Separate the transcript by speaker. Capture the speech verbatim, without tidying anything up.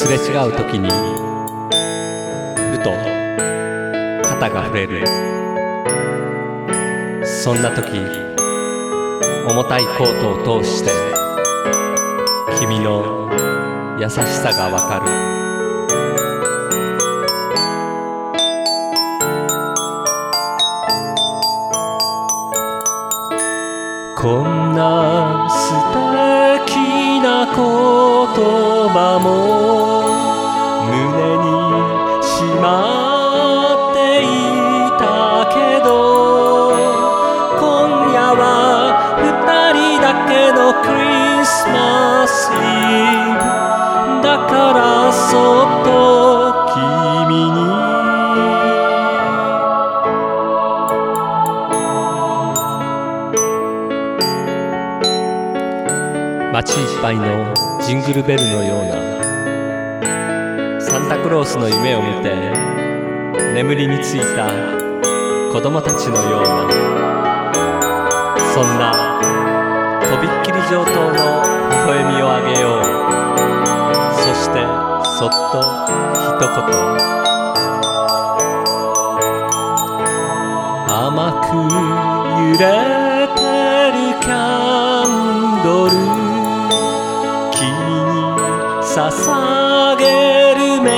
Speaker 1: すれ違う時にふと肩が触れる。そんな時重たいコートを通して君の優しさがわかる。こんな素敵な言葉も胸にしまっていたけど、今夜は二人だけのクリスマスイブだからそっと君に街いっぱいのジングルベルのようなサンタクロースの夢を見て眠りについた子供たちのような、そんなとびっきり上等の微笑みをあげよう。そしてそっと一言、甘く揺れてるキャンドル、捧げるメ